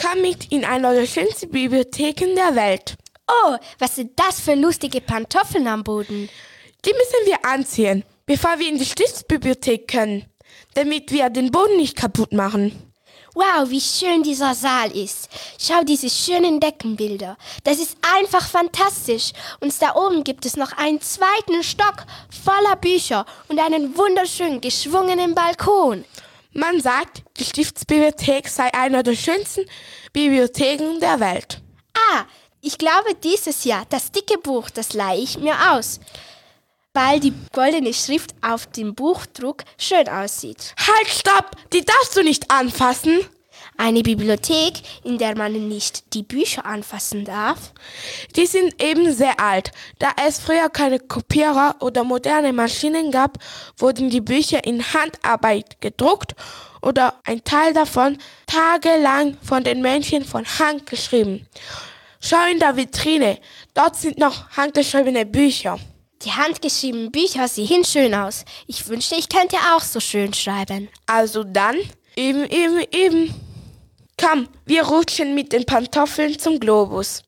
Komm mit in eine der schönsten Bibliotheken der Welt. Oh, was sind das für lustige Pantoffeln am Boden? Die müssen wir anziehen, bevor wir in die Stiftsbibliothek können, damit wir den Boden nicht kaputt machen. Wow, wie schön dieser Saal ist. Schau diese schönen Deckenbilder. Das ist einfach fantastisch. Und da oben gibt es noch einen zweiten Stock voller Bücher und einen wunderschönen geschwungenen Balkon. Man sagt, die Stiftsbibliothek sei eine der schönsten Bibliotheken der Welt. Ah, ich glaube dieses Jahr, das dicke Buch, das leihe ich mir aus, weil die goldene Schrift auf dem Buchdruck schön aussieht. Halt, stopp! Die darfst du nicht anfassen! Eine Bibliothek, in der man nicht die Bücher anfassen darf? Die sind eben sehr alt. Da es früher keine Kopierer oder moderne Maschinen gab, wurden die Bücher in Handarbeit gedruckt oder ein Teil davon tagelang von den Menschen von Hand geschrieben. Schau in der Vitrine, dort sind noch handgeschriebene Bücher. Die handgeschriebenen Bücher sehen schön aus. Ich wünschte, ich könnte auch so schön schreiben. Also dann, eben. Komm, wir rutschen mit den Pantoffeln zum Globus.